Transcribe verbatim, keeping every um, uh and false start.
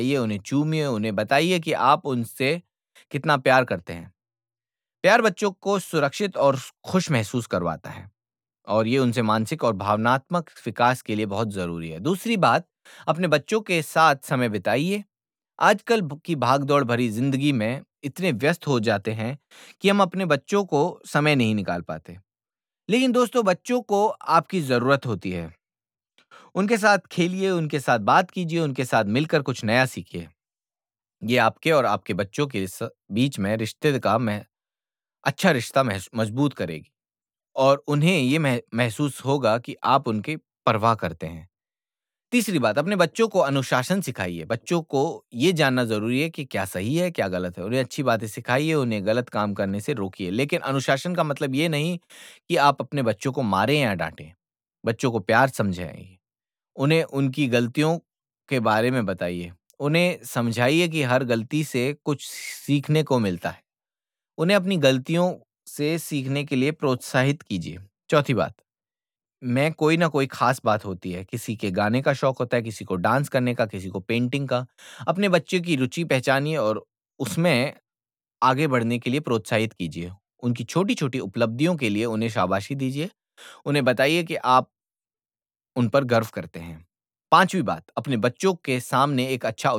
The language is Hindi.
ये उन्हें चूमिए, उन्हें बताइए कि आप उनसे कितना प्यार करते हैं। प्यार बच्चों को सुरक्षित और खुश महसूस करवाता है और ये उनसे मानसिक और भावनात्मक विकास के लिए बहुत ज़रूरी है। दूसरी बात, अपने बच्चों के साथ समय बिताइए। आजकल भ की भाग-दौड़ भरी ज़िंदगी में इतने व्यस्त हो जाते हैं कि हम अपने बच्चों को समय नहीं निकाल पाते। लेकिन दोस्तों, बच्चों को आपकी ज़रूरत होती है। उनके साथ खेलिए, उनके साथ बात कीजिए, उनके साथ मिलकर कुछ नया सीखिए। ये आपके और आपके बच्चों के स बीच में रिश्ते का मह अच्छा रिश्ता महस मजबूत करेगी और उन्हें ये मह महसूस होगा कि आप उनकी परवाह करते हैं। तीसरी बात, अपने बच्चों को अनुशासन सिखाइए। बच्चों को ये जानना ज़रूरी है कि क्या सही है, क्या गलत है। उन्हें अच्छी बातें सिखाइए, उन्हें गलत काम करने से रोकिए। लेकिन अनुशासन का मतलब ये नहीं कि आप अपने बच्चों को मारें या डाँटें। बच्चों को प्यार समझाइए। उन्हें उनकी गलतियों के बारे में बताइए। उन्हें समझाइए कि हर गलती से कुछ सीखने को मिलता है। उन्हें अपनी गलतियों से सीखने के लिए प्रोत्साहित कीजिए। चौथी बात, में कोई ना कोई ख़ास बात होती है। किसी के गाने का शौक होता है, किसी को डांस करने का, किसी को पेंटिंग का। अपने बच्चे की रुचि पहचानिए और उसमें आगे बढ़ने के लिए प्रोत्साहित कीजिए। उनकी छोटी-छोटी उपलब्धियों के लिए उन्हें शाबाशी दीजिए। उन्हें बताइए कि आप उन पर गर्व करते हैं। पाँचवीं बात, अपने बच्चों के सामने एक अच्छा